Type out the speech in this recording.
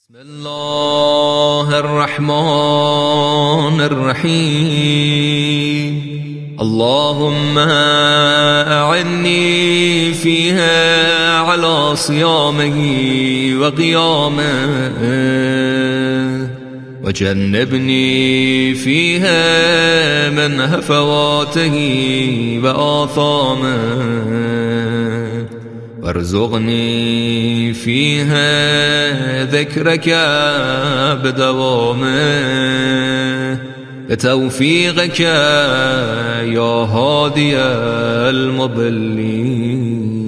بسم الله الرحمن الرحيم. اللهم أعني فيها على صيامه وقيامه، وجنبني فيها من هفواته وآثامه، وارزقني فيها ذكرك بدوامه، بتوفيقك يا هادي المضلين.